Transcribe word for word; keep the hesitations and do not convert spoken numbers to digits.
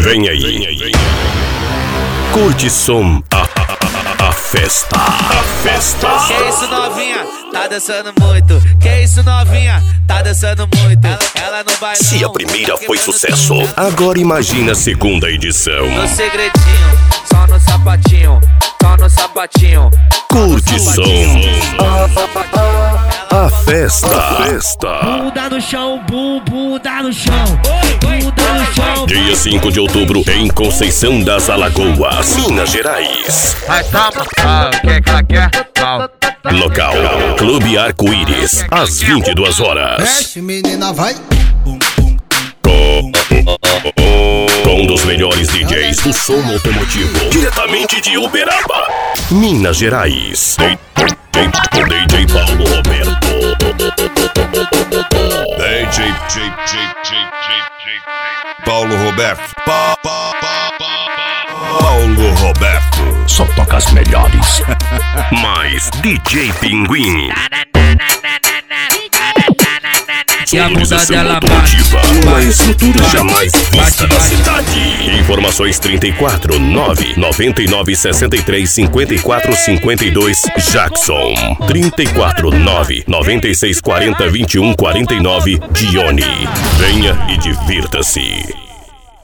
Vem aí, vem aí. Curte som, a, a, a festa, a festa. Que isso, novinha? Tá dançando muito. Que isso, novinha? Tá dançando muito. Ela, ela não vai. Se a primeira foi sucesso, agora imagina a segunda edição. No segredinho, só no sapatinho, só no sapatinho. Curte som, a, a festa, a festa. Bunda no chão, bum, bunda no chão, bunda no chão. Dia cinco de outubro, em Conceição das Alagoas, Minas Gerais. Mas toma, ah, o que que ela quer? Não. Local, Clube Arco-Íris, às vinte e duas horas. Mexe, menina, vai. Com um dos melhores D Js do som automotivo, diretamente de Uberaba, Minas Gerais. D J Paulo Roberto. D J J J J J Paulo Roberto. Pa, pa, pa, pa, Paulo Roberto. Só toca as melhores. Mais D J Pinguim. Sonorização automotiva, uma estrutura jamais vista na cidade. Informações trinta e quatro, nove noventa e nove, sessenta e três, cinquenta e quatro, cinquenta e dois, Jackson. trinta e quatro, nove noventa e seis, quarenta, vinte e um, quarenta e nove, Dione. Venha e divirta-se.